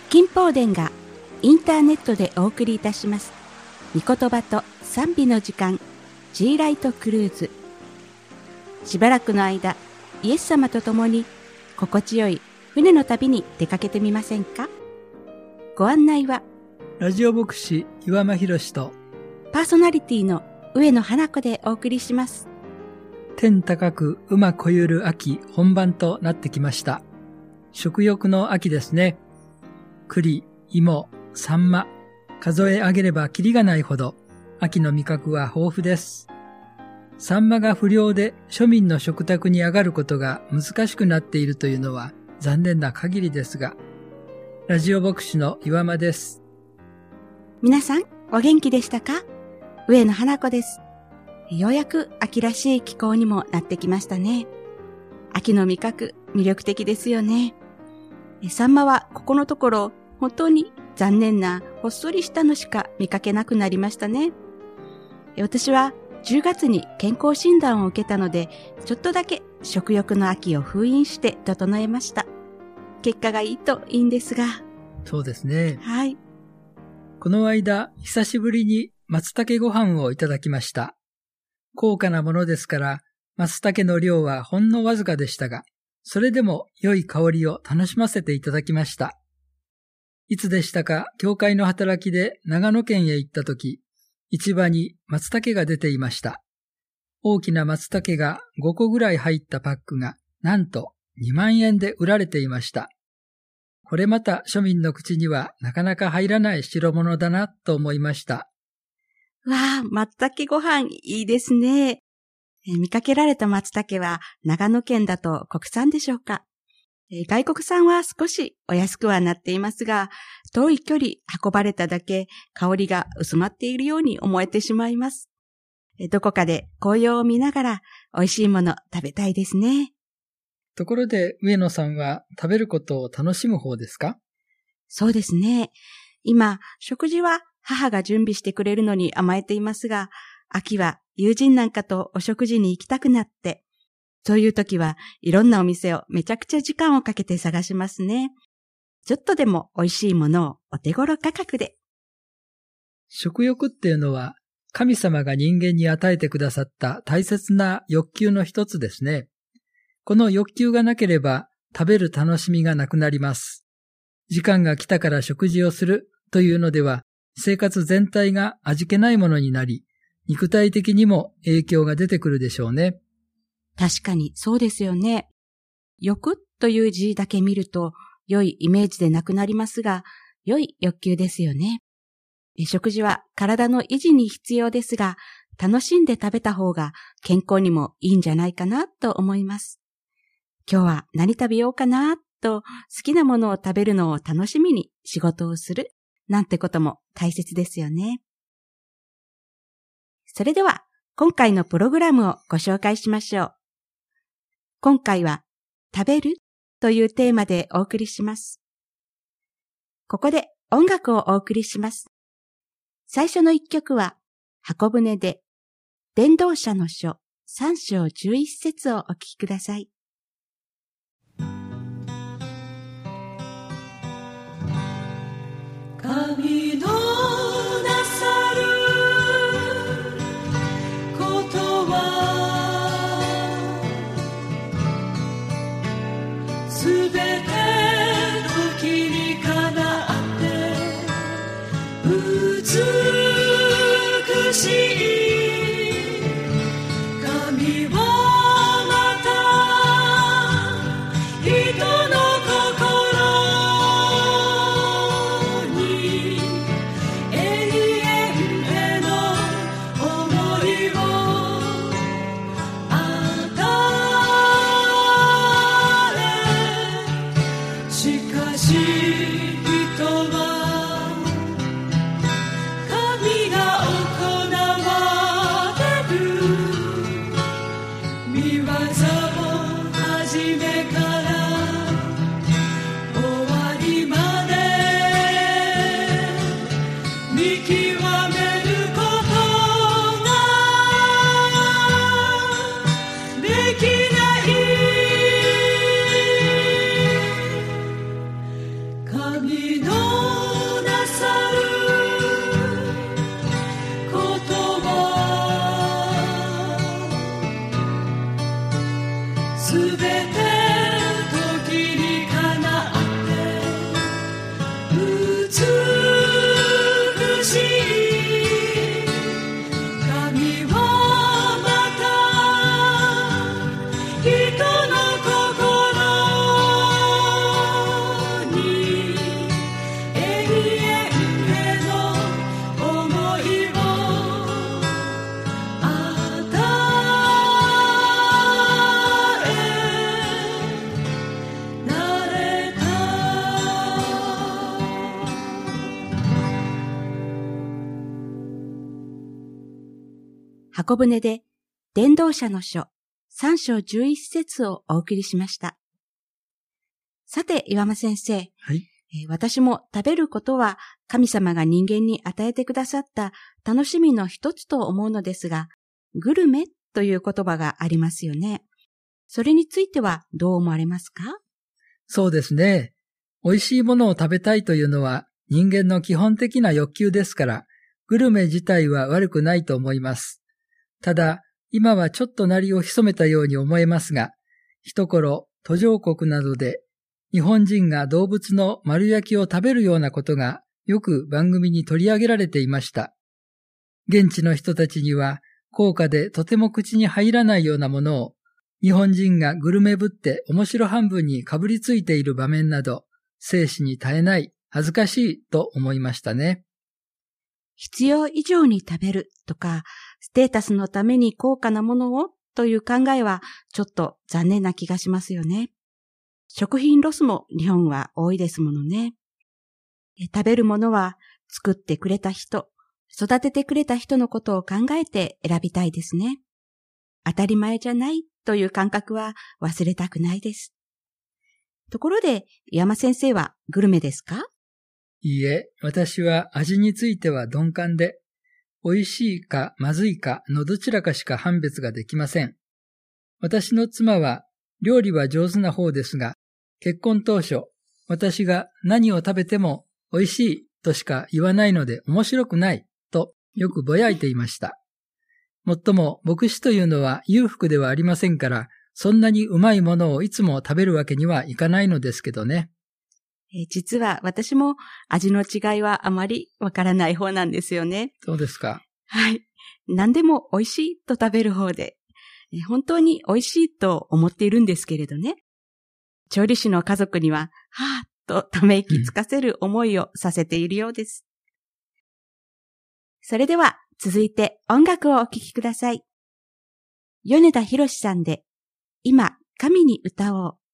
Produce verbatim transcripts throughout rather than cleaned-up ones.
金宝殿がインターネットでお送りいたします御言葉と賛美の時間 G ライトクルーズ。しばらくの間イエス様と共に心地よい船の旅に出かけてみませんか。ご案内はラジオ牧師岩間博とパーソナリティの上野花子でお送りします。 天高く馬こゆる秋本番となってきました。食欲の秋ですね。栗、芋、サンマ、数え上げればキリがないほど秋の味覚は豊富です。サンマが不漁で庶民の食卓に上がることが難しくなっているというのは残念な限りですが、ラジオ牧師の岩間です。 皆さんお元気でしたか。上野花子です。ようやく秋らしい気候にもなってきましたね。秋の味覚魅力的ですよね。サンマはここのところ本当に残念なほっそりしたのしか見かけなくなりましたね。私はじゅうがつに健康診断を受けたので、ちょっとだけ食欲の秋を封印して整えました。結果がいいといいんですが。 そうですね。 はい。 この間、久しぶりに松茸ご飯をいただきました。高価なものですから、松茸の量はほんのわずかでしたが、それでも良い香りを楽しませていただきました。いつでしたか、教会の働きで長野県へ行ったとき、市場に松茸が出ていました。大きな松茸がごこぐらい入ったパックが、なんとにまんえんで売られていました。これまた庶民の口にはなかなか入らない代物だなと思いました。 わあ、松茸ご飯いいですね。えー、見かけられた松茸は長野県だと国産でしょうか。えー、外国産は少しお安くはなっていますが、遠い距離運ばれただけ香りが薄まっているように思えてしまいます。えー、どこかで紅葉を見ながら美味しいもの食べたいですね。 ところで上野さんは食べることを楽しむ方ですか？ そうですね。今、食事は母が準備してくれるのに甘えていますが、秋は友人なんかとお食事に行きたくなって、そういう時はいろんなお店をめちゃくちゃ時間をかけて探しますね。ちょっとでも美味しいものをお手頃価格で。 食欲っていうのは神様が人間に与えてくださった大切な欲求の一つですね。この欲求がなければ食べる楽しみがなくなります。時間が来たから食事をするというのでは、生活全体が味気ないものになり、肉体的にも影響が出てくるでしょうね。 確かにそうですよね。欲という字だけ見ると良いイメージでなくなりますが、良い欲求ですよね。食事は体の維持に必要ですが、楽しんで食べた方が健康にもいいんじゃないかなと思います。今日は何食べようかなと好きなものを食べるのを楽しみに仕事をするなんてことも大切ですよね。それでは今回のプログラムをご紹介しましょう。今回は食べるというテーマでお送りします。ここで音楽をお送りします。最初の一曲は箱舟で伝道者の書さん章じゅういち節をお聞きください。 神のなさることはすべて時にかなって美しい。神はまた人の神の箱舟で伝道者の書さん章じゅういち節をお送りしました。さて、岩間先生。 はい。 私も食べることは神様が人間に与えてくださった楽しみの一つと思うのですが、グルメという言葉がありますよね。それについてはどう思われますか？ そうですね。美味しいものを食べたいというのは人間の基本的な欲求ですから、グルメ自体は悪くないと思います。ただ、今はちょっと鳴りを潜めたように思えますが、一頃途上国などで日本人が動物の丸焼きを食べるようなことがよく番組に取り上げられていました。現地の人たちには高価でとても口に入らないようなものを日本人がグルメぶって面白半分にかぶりついている場面など、生死に絶えない、恥ずかしいと思いましたね。 必要以上に食べるとか、ステータスのために高価なものをという考えはちょっと残念な気がしますよね。食品ロスも日本は多いですものね。食べるものは作ってくれた人、育ててくれた人のことを考えて選びたいですね。当たり前じゃないという感覚は忘れたくないです。ところで、山先生はグルメですか？ いいえ、私は味については鈍感で、美味しいかまずいかのどちらかしか判別ができません。私の妻は料理は上手な方ですが、結婚当初、私が何を食べても美味しいとしか言わないので面白くないとよくぼやいていました。もっとも牧師というのは裕福ではありませんから、そんなにうまいものをいつも食べるわけにはいかないのですけどね。 え実は私も味の違いはあまりわからない方なんですよね。 そうですか。 はい。何でも美味しいと食べる方で、本当に美味しいと思っているんですけれどね。調理師の家族には、はぁとため息つかせる思いをさせているようです。それでは続いて音楽をお聴きください。米田博さんで、今神に歌おう。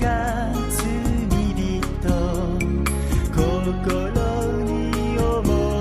心に思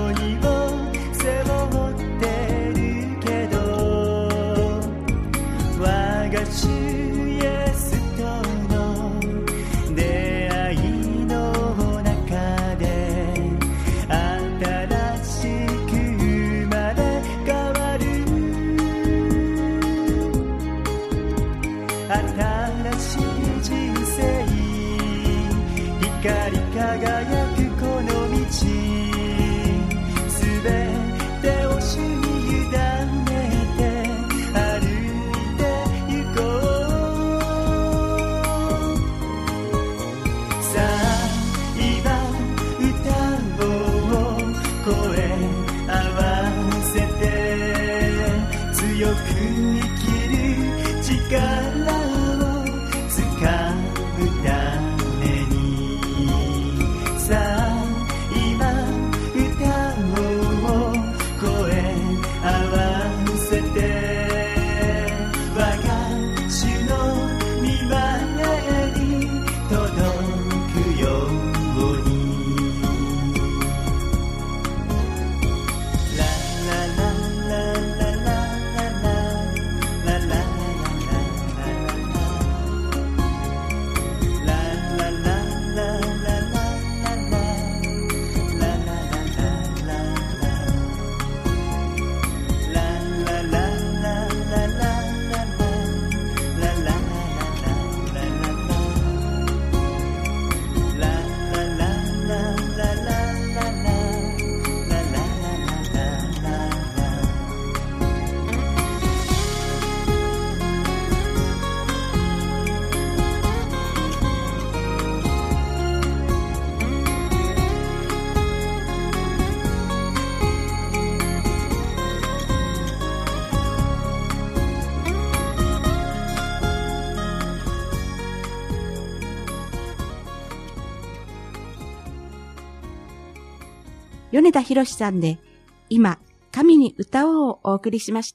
米田博さんで、今、神に歌おうをお送りしました。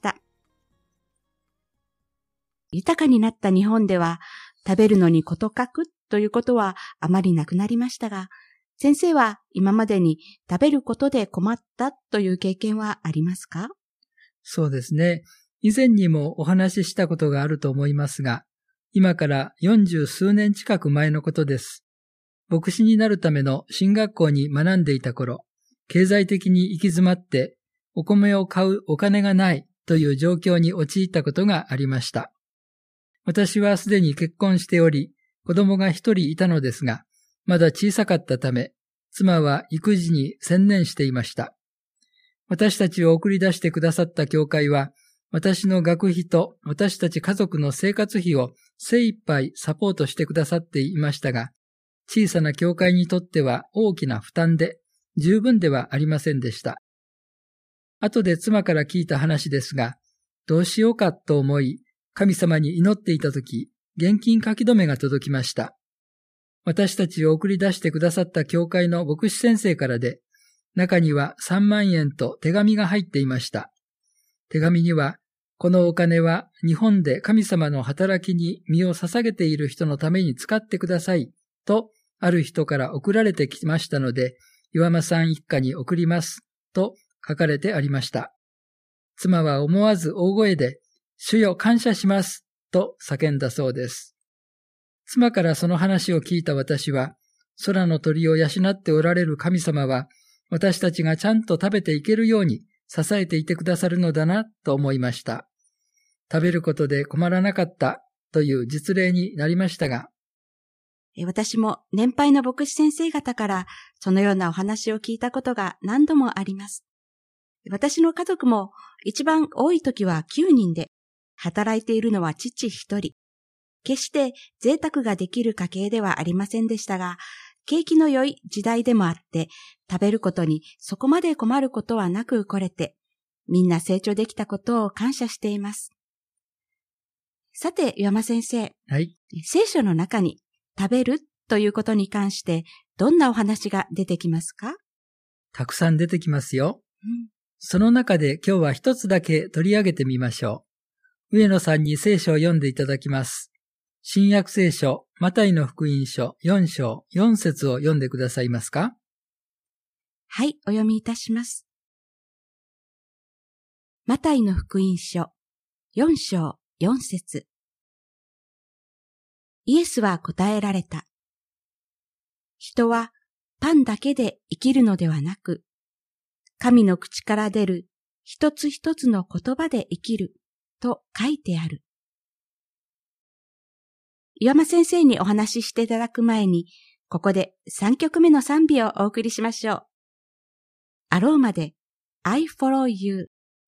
豊かになった日本では、食べるのに事欠くということはあまりなくなりましたが、先生は今までに食べることで困ったという経験はありますか？ そうですね。以前にもお話ししたことがあると思いますが、今から四十数年近く前のことです。牧師になるための進学校に学んでいた頃、経済的に行き詰まってお米を買うお金がないという状況に陥ったことがありました。私はすでに結婚しており、子供が一人いたのですが、まだ小さかったため、妻は育児に専念していました。私たちを送り出してくださった教会は、私の学費と私たち家族の生活費を精一杯サポートしてくださっていましたが、小さな教会にとっては大きな負担で、十分ではありませんでした。後で妻から聞いた話ですが、どうしようかと思い、神様に祈っていたとき、現金書き留めが届きました。私たちを送り出してくださった教会の牧師先生からで、中にはさんまんえんと手紙が入っていました。手紙には、このお金は日本で神様の働きに身を捧げている人のために使ってください、とある人から送られてきましたので、岩間さん一家に送ります、と書かれてありました。妻は思わず大声で、主よ感謝します、と叫んだそうです。妻からその話を聞いた私は、空の鳥を養っておられる神様は、私たちがちゃんと食べていけるように支えていてくださるのだなと思いました。食べることで困らなかったという実例になりましたが、 私も年配の牧師先生方からそのようなお話を聞いたことが何度もあります。私の家族も一番多い時はきゅうにんで、働いているのは父一人。決して贅沢ができる家系ではありませんでしたが、景気の良い時代でもあって、食べることにそこまで困ることはなく来れて、みんな成長できたことを感謝しています。さて、岩間先生。 はい。 聖書の中に食べるということに関してどんなお話が出てきますか？ たくさん出てきますよ。 うん、 その中で今日は一つだけ取り上げてみましょう。上野さんに聖書を読んでいただきます。新約聖書、マタイの福音書よん章よん節を読んでくださいますか？ はい、お読みいたします。マタイの福音書よん章よん節。イエスは答えられた。人はパンだけで生きるのではなく、神の口から出る一つ一つの言葉で生きると書いてある。岩間先生にお話ししていただく前に、ここでさんきょくめの賛美をお送りしましょう。アローマで I follow you。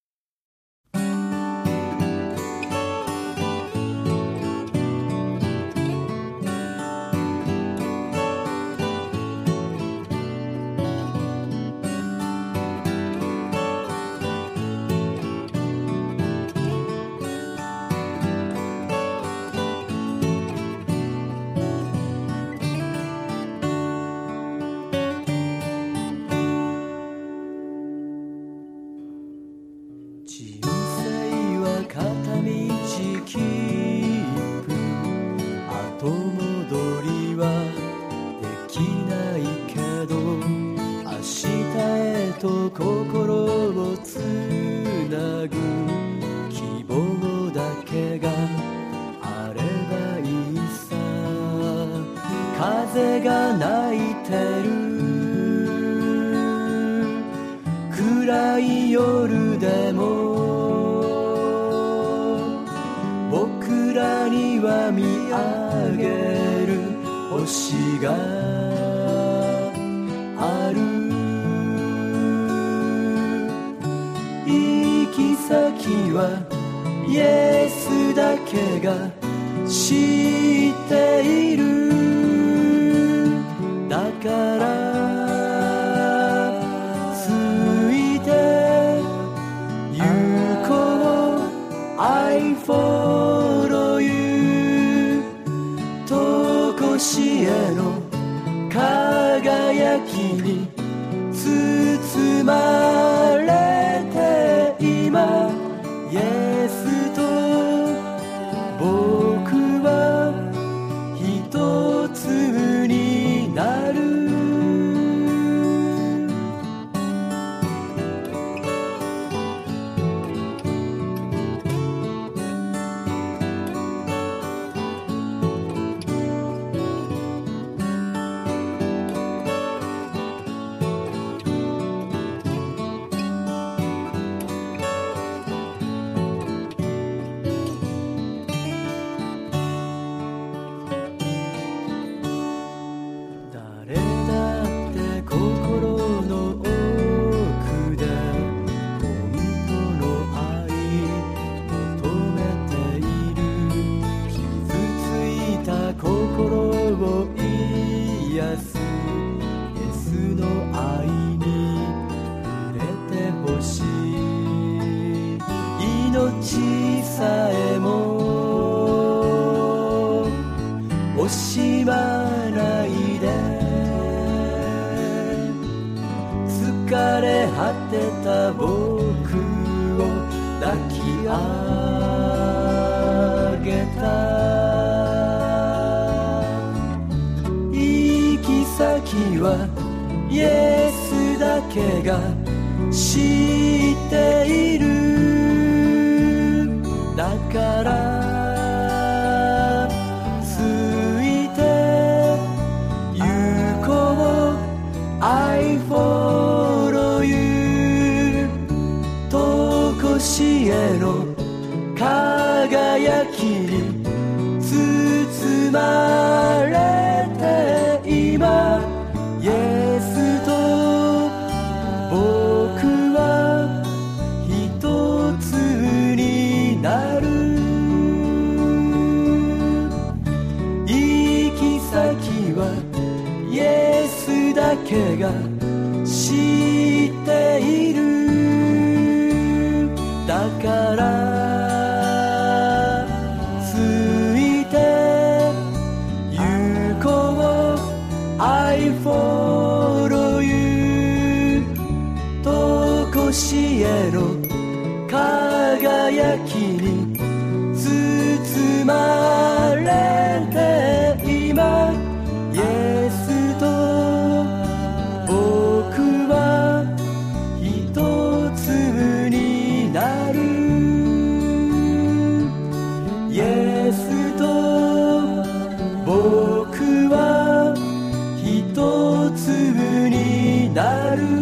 風が泣いてる暗い夜でも僕らには見上げる星がある。行き先はイエスだけが知っている。だからついて行こう I follow you とこしえの輝きに包包まれて今イエスと僕は一つになる。命さえも惜しまないで、疲れ果てた僕を抱き上げた。行き先はイエスだけが知っている。だからついて行こう I follow you。 とこしえの輝きに包まれて今イエスと僕は一つになる。行き先はイエスだけが知っている。だからついて行こう I follow you。 とこしえの輝きに包まれて今イエスと僕は一つになる。イエスと僕は一つになる。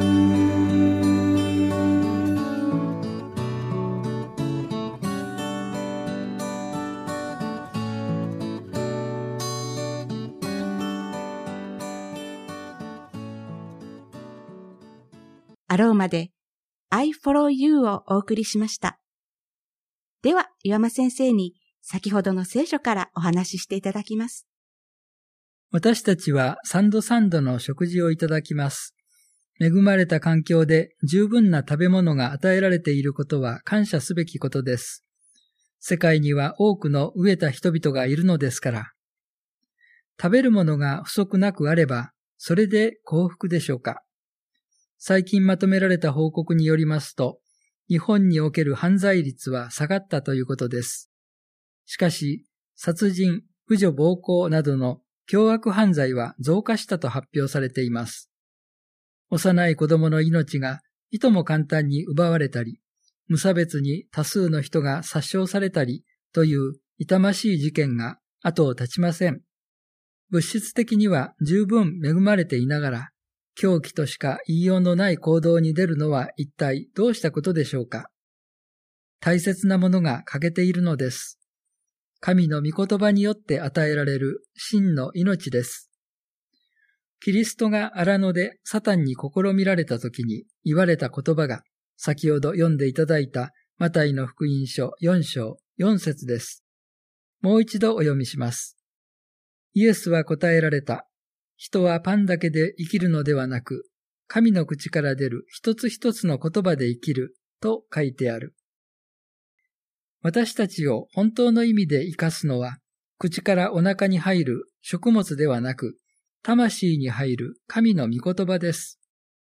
アローマで I follow you をお送りしました。では、岩間先生に先ほどの聖書からお話ししていただきます。 私たちは三度三度の食事をいただきます。恵まれた環境で十分な食べ物が与えられていることは感謝すべきことです。世界には多くの飢えた人々がいるのですから。食べるものが不足なくあれば、それで幸福でしょうか。最近まとめられた報告によりますと、日本における犯罪率は下がったということです。しかし、殺人、婦女暴行などの凶悪犯罪は増加したと発表されています。幼い子供の命がいとも簡単に奪われたり、無差別に多数の人が殺傷されたりという痛ましい事件が後を絶ちません。物質的には十分恵まれていながら、狂気としか言いようのない行動に出るのは一体どうしたことでしょうか。大切なものが欠けているのです。神の御言葉によって与えられる真の命です。キリストが荒野でサタンに試みられた時に言われた言葉が、先ほど読んでいただいたマタイの福音書よん章よん節です。もう一度お読みします。イエスは答えられた。人はパンだけで生きるのではなく、神の口から出る一つ一つの言葉で生きると書いてある。私たちを本当の意味で生かすのは、口からお腹に入る食物ではなく、魂に入る神の御言葉です。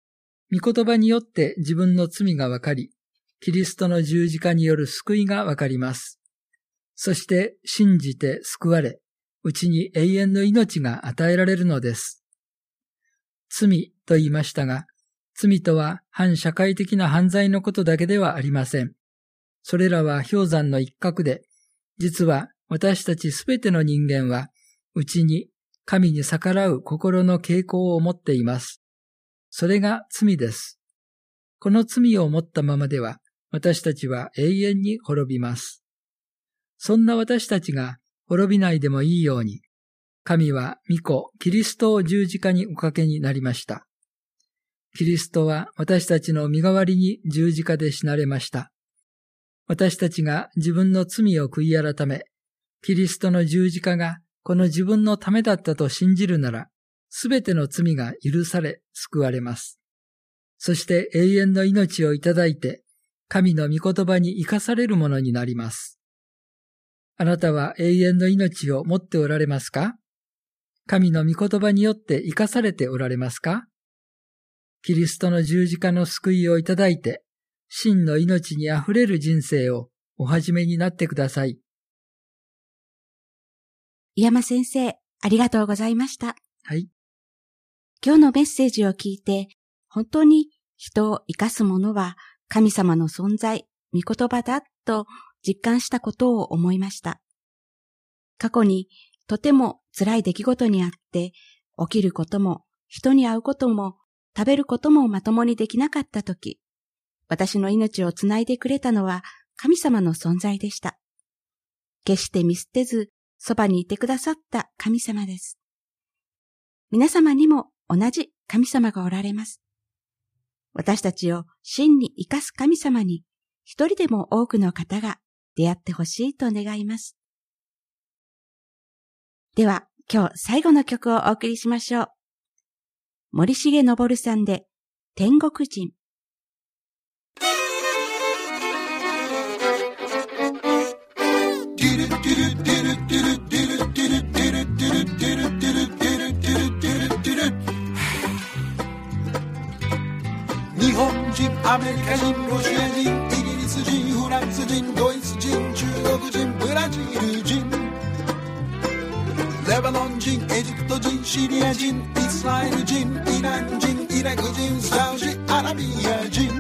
御言葉によって自分の罪がわかり、キリストの十字架による救いがわかります。そして信じて救われ、うちに永遠の命が与えられるのです。罪と言いましたが、罪とは反社会的な犯罪のことだけではありません。それらは氷山の一角で、実は私たちすべての人間は、うちに神に逆らう心の傾向を持っています。それが罪です。この罪を持ったままでは、私たちは永遠に滅びます。そんな私たちが滅びないでもいいように、神は御子キリストを十字架におかけになりました。キリストは私たちの身代わりに十字架で死なれました。私たちが自分の罪を悔い改め、キリストの十字架がこの自分のためだったと信じるなら、すべての罪が許され救われます。そして永遠の命をいただいて、神の御言葉に生かされるものになります。あなたは永遠の命を持っておられますか？神の御言葉によって生かされておられますか？キリストの十字架の救いをいただいて、真の命にあふれる人生をお始めになってください。 井山先生、ありがとうございました。 はい。 今日のメッセージを聞いて、本当に人を生かすものは神様の存在、御言葉だと実感したことを思いました。過去にとても辛い出来事にあって、起きることも、人に会うことも、食べることもまともにできなかったとき、私の命をつないでくれたのは神様の存在でした。決して見捨てず、そばにいてくださった神様です。皆様にも同じ神様がおられます。私たちを真に生かす神様に、一人でも多くの方が出会ってほしいと願います。では、今日最後の曲をお送りしましょう。森重昇さんで、天国人。 日本人、アメリカ人、ロシア人、イギリス人、フランス人、ドイツ人、中国人、ブラジル人、レバノン人、エジプト人、シリア人、イスラエル人、イラン人、イラク人、サウジアラビア人、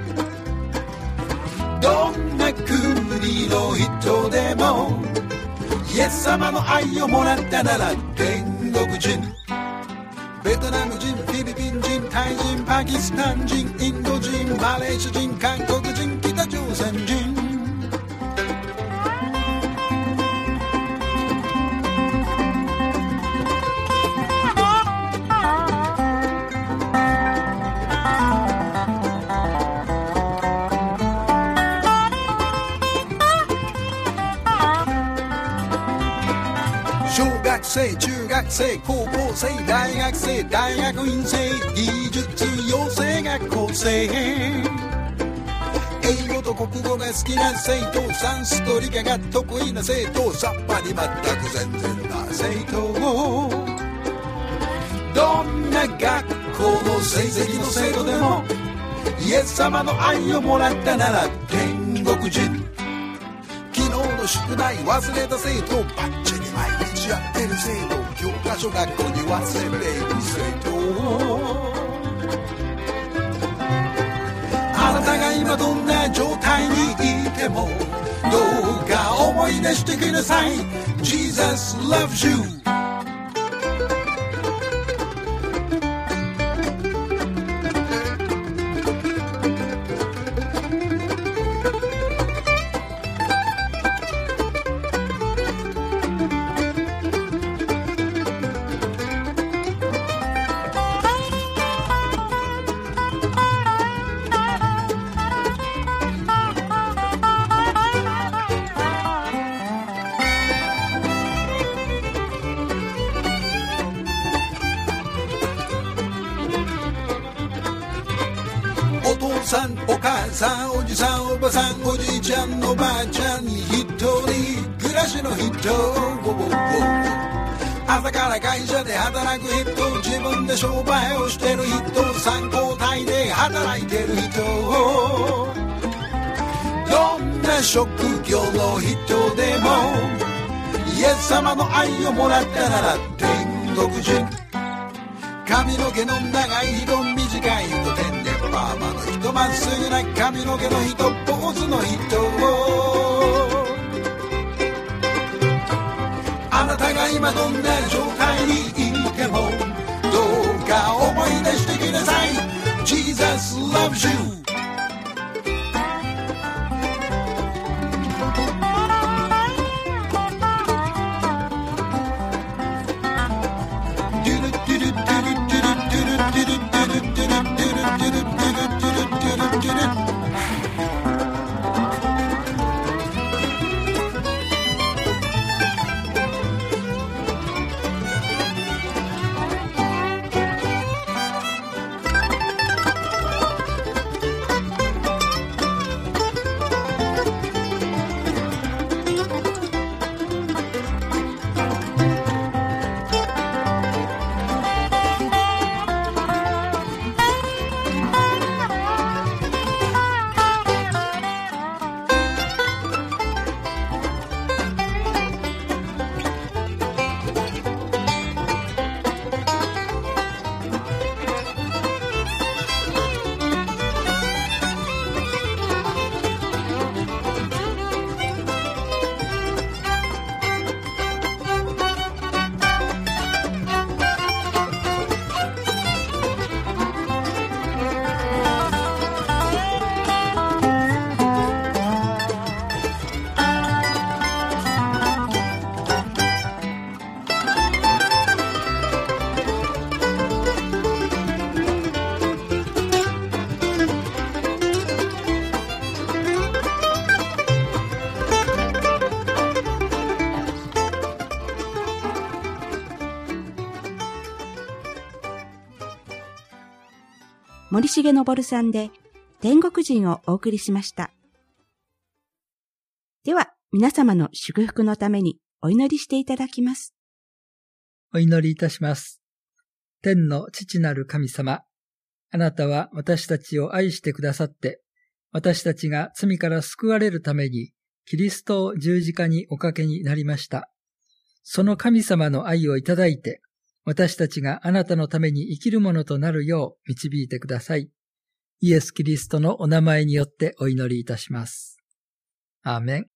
どんな国の人でもイエス様の愛をもらったなら天国人。ベトナム人、フィリピン人、タイ人、パキスタン人、インド人、マレーシア人、韓国人、北朝鮮人、小学生、中学生、高校生、大学生、大学院生、技術養成学校生、英語と国語が好きな生徒、算数と理科が得意な生徒、さっぱり全く全然な生徒、どんな学校の成績の生徒でもイエス様の愛をもらったなら天国人。昨日の宿題忘れた生徒、バッチリ毎日やってる生徒、教科書学校に忘れている生徒、あなたが今どんな状態にいてもどうか思い出してください。 Jesus loves you。お父さん、お母さん、おじさん、おばさん、おじいちゃん、おばあちゃんに一人暮らしの人、朝から会社で働く人、自分で商売をしてる人、参考体で働な職業の人でもイエス様の愛をもらったなら天国人。髪の毛の長い人、短い人、天然パーマの人、まっすぐな髪の毛の人、坊主の人を、あなたが今どんな状態にいてもどうか思い出してください。 Jesus loves you。 森重昇さんで天国人をお送りしました。では皆様の祝福のためにお祈りしていただきます。 お祈りいたします。天の父なる神様、あなたは私たちを愛してくださって、私たちが罪から救われるためにキリストを十字架におかけになりました。その神様の愛をいただいて、私たちがあなたのために生きるものとなるよう導いてください。イエス・キリストのお名前によってお祈りいたします。アーメン。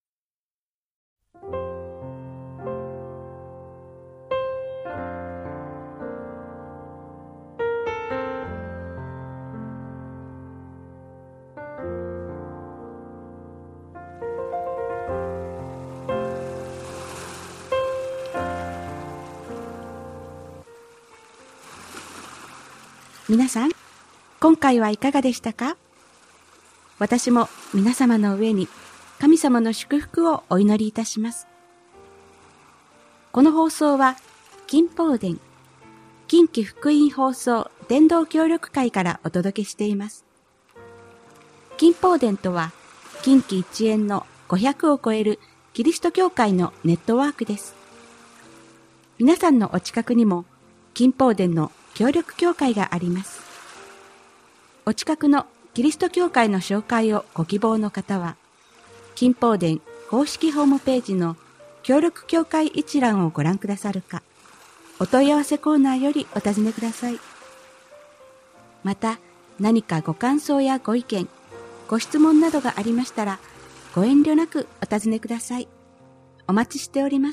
皆さん、今回はいかがでしたか？私も皆様の上に神様の祝福をお祈りいたします。この放送は金宝殿、近畿福音放送伝道協力会からお届けしています。金宝殿とは近畿一円のごひゃくを超えるキリスト教会のネットワークです。皆さんのお近くにも金宝殿の協力教会があります。お近くのキリスト教会の紹介をご希望の方は、金宝殿公式ホームページの協力教会一覧をご覧くださるか、お問い合わせコーナーよりお尋ねください。また、何かご感想やご意見、ご質問などがありましたら、ご遠慮なくお尋ねください。お待ちしております。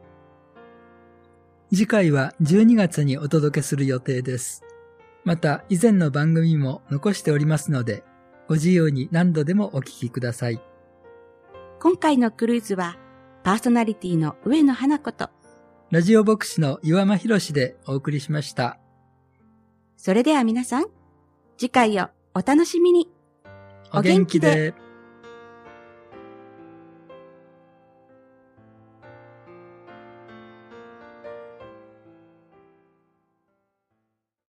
次回はじゅうにがつにお届けする予定です。また以前の番組も残しておりますので、ご自由に何度でもお聞きください。 今回のクルーズはパーソナリティの上野花子とラジオ牧師の岩間博でお送りしました。 それでは皆さん、次回をお楽しみに。 お元気で。